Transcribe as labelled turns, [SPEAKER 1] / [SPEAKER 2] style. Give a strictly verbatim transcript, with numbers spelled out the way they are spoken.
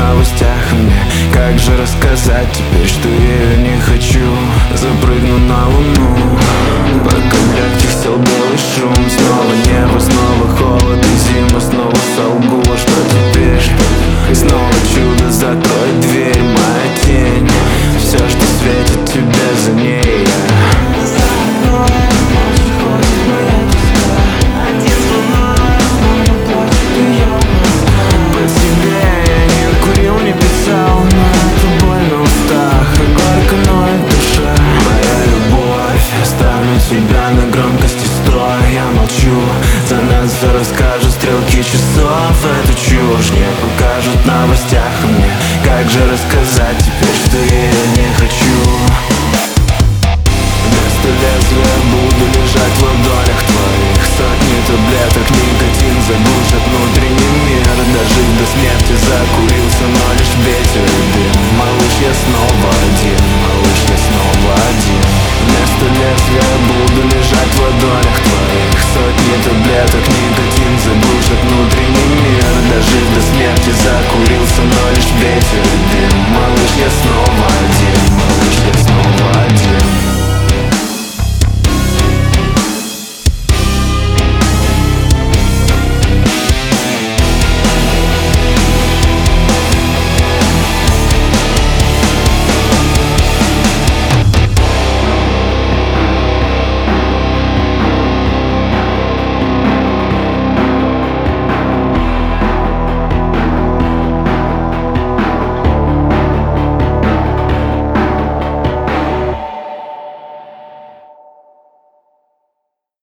[SPEAKER 1] новостях, а мне как же рассказать теперь, что я не хочу? Запрыгну на луну, пока для тех сил белый шум. Снова небо, снова холод и зима. Снова солгу, а что теперь? Снова чудо, закрой дверь, моя тень. Все, что светит тебе, за ней я. Тебя на громкости сто, я молчу. За нас все расскажут стрелки часов. Эту чушь не покажут в новостях, а мне как же рассказать теперь, что я не хочу? Вместо лезвия буду лежать в ладонях твоих. Сотни таблеток, никотин заглушит внутренний мир. Дожить до смерти закурился, но лишь ветер и дым. Малыш, я снова один, малыш, я снова один. Вместо лезвия буду лежать в ладонях твоих. Сотни таблеток, никотин заглушит внутренний мир. Дожить до смерти закурился.